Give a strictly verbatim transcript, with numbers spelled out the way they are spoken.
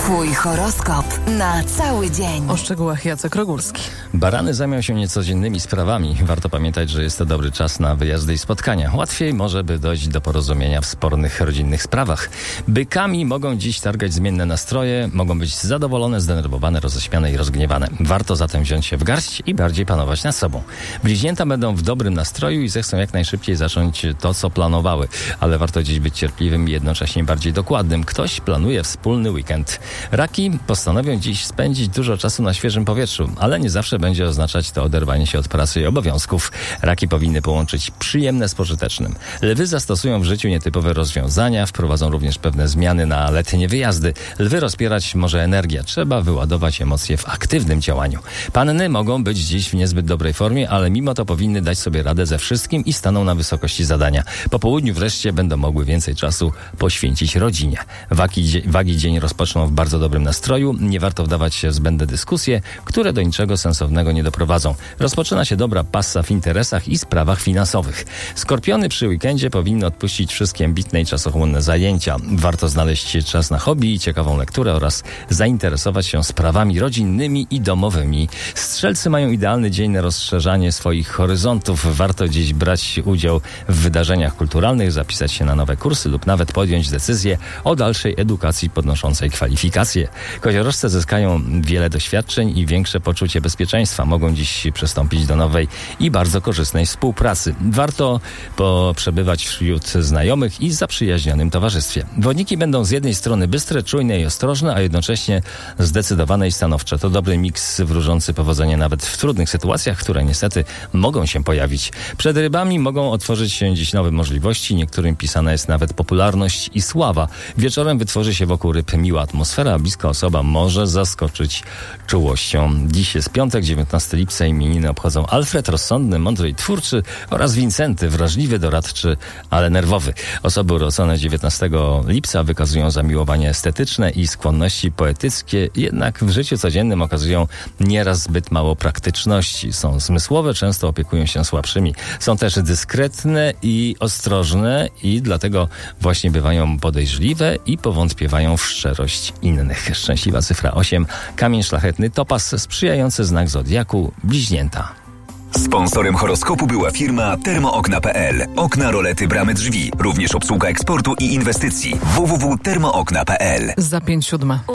Twój horoskop na cały dzień. O szczegółach Jacek Rogórski. Barany zajmują się niecodziennymi sprawami. Warto pamiętać, że jest to dobry czas na wyjazdy i spotkania. Łatwiej może by dojść do porozumienia w spornych rodzinnych sprawach. Bykami mogą dziś targać zmienne nastroje, mogą być zadowolone, zdenerwowane, roześmiane i rozgniewane. Warto zatem wziąć się w garść i bardziej panować nad sobą. Bliźnięta będą w dobrym nastroju i zechcą jak najszybciej zacząć to, co planowały. Ale warto dziś być cierpliwym i jednocześnie bardziej dokładnym. Ktoś planuje wspólny weekend. Raki postanowią dziś spędzić dużo czasu na świeżym powietrzu, ale nie zawsze będzie oznaczać to oderwanie się od pracy i obowiązków. Raki powinny połączyć przyjemne z pożytecznym. Lwy zastosują w życiu nietypowe rozwiązania, wprowadzą również pewne zmiany na letnie wyjazdy. Lwy rozpierać może energia. Trzeba wyładować emocje w aktywnym działaniu. Panny mogą być dziś w niezbyt dobrej formie, ale mimo to powinny dać sobie radę ze wszystkim i staną na wysokości zadania. Po południu wreszcie będą mogły więcej czasu poświęcić rodzinie. Wagi, wagi dzień rozpoczną w bardzo dobrym nastroju. Nie warto wdawać się w zbędne dyskusje, które do niczego sensownego nie doprowadzą. Rozpoczyna się dobra passa w interesach i sprawach finansowych. Skorpiony przy weekendzie powinny odpuścić wszystkie ambitne i czasochłonne zajęcia. Warto znaleźć czas na hobby i ciekawą lekturę oraz zainteresować się sprawami rodzinnymi i domowymi. Strzelcy mają idealny dzień na rozszerzanie swoich horyzontów. Warto dziś brać udział w wydarzeniach kulturalnych, zapisać się na nowe kursy lub nawet podjąć decyzję o dalszej edukacji podnoszącej kwalifikacje. Koziorożce zyskają wiele doświadczeń i większe poczucie bezpieczeństwa. Mogą dziś przystąpić do nowej i bardzo korzystnej współpracy. Warto poprzebywać wśród znajomych i zaprzyjaźnionym towarzystwie. Wodniki będą z jednej strony bystre, czujne i ostrożne, a jednocześnie zdecydowane i stanowcze. To dobry miks wróżący powodzenie nawet w trudnych sytuacjach, które niestety mogą się pojawić. Przed rybami mogą otworzyć się dziś nowe możliwości. Niektórym pisana jest nawet popularność i sława. Wieczorem wytworzy się wokół ryb miła atmosfera, a bliska osoba może zaskoczyć czułością. Dziś jest piątek, dziewiętnastego lipca. Imieniny obchodzą Alfred, rozsądny, mądry i twórczy, oraz Wincenty, wrażliwy, doradczy, ale nerwowy. Osoby urodzone dziewiętnastego lipca wykazują zamiłowanie estetyczne i skłonności poetyckie, jednak w życiu codziennym okazują nieraz zbyt mało praktyczności. Są zmysłowe, często opiekują się słabszymi. Są też dyskretne i ostrożne i dlatego właśnie bywają podejrzliwe i powątpiewają w szczerość innych. Szczęśliwa cyfra osiem. Kamień szlachetny topaz, sprzyjający znak zodiaku Bliźnięta. Sponsorem horoskopu była firma Termookna kropka pe el. Okna, rolety, bramy, drzwi. Również obsługa eksportu i inwestycji. w w w kropka termookna kropka pe el. Za pięć siódma.